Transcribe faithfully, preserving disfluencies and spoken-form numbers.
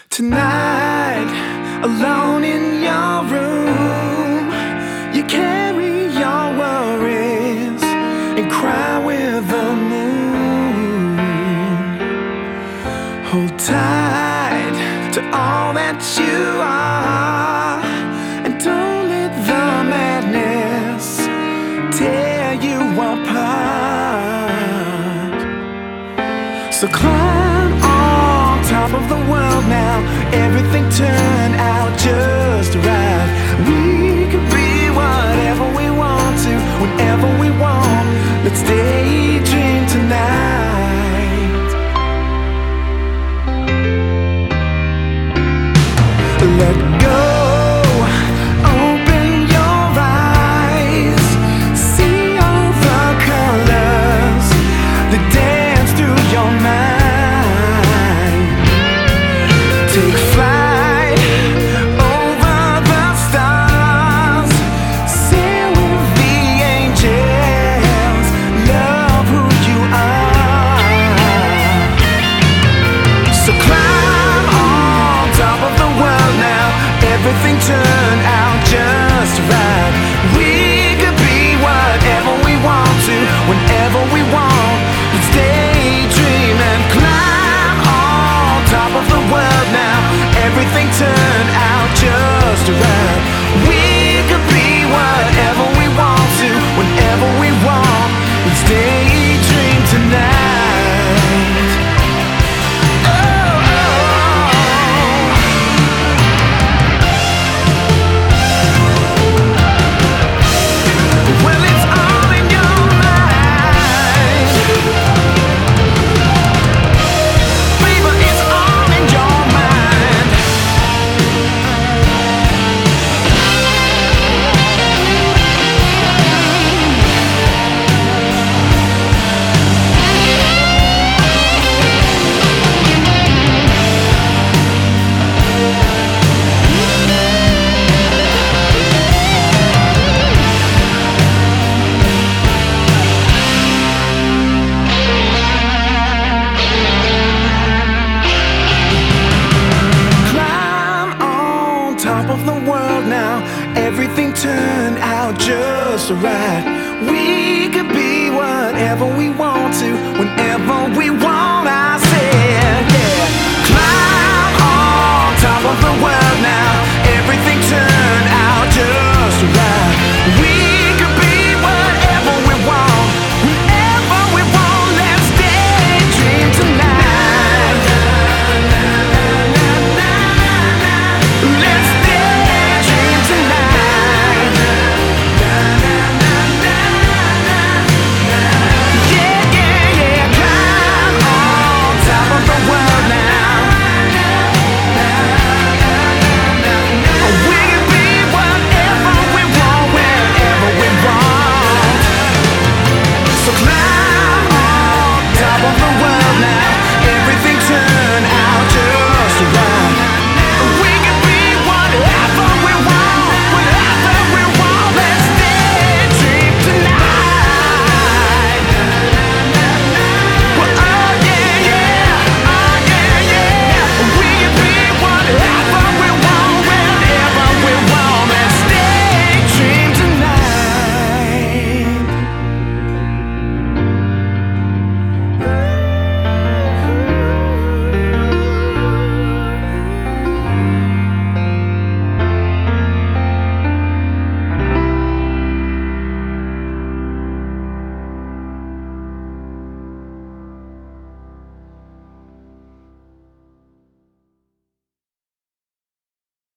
Tonight, alone in your room, you carry your worries and cry with the moon. Hold tight to all that you are, and don't let the madness tear you apart. So climb on top of the world now. Everything turned out just right. We could be whatever we want to, whenever we want. Let's daydream tonight. Let go. Open your eyes. See all the colors that dance through your mind. Take flight over the stars. Sail with the angels. Love who you are. So climb on top of the world now. Everything turned out just right. We could be whatever we want to, whenever we want. Let's daydream and climb on top of the world now. Everything turned out just right. We could be whatever we want to, whenever we want. Let's daydream tonight. Oh, oh, oh. Well, it's all in your mind. Baby, it's all in your mind. Climb on top of the world now. Everything turned out just right. We could be whatever we want to, whenever we want.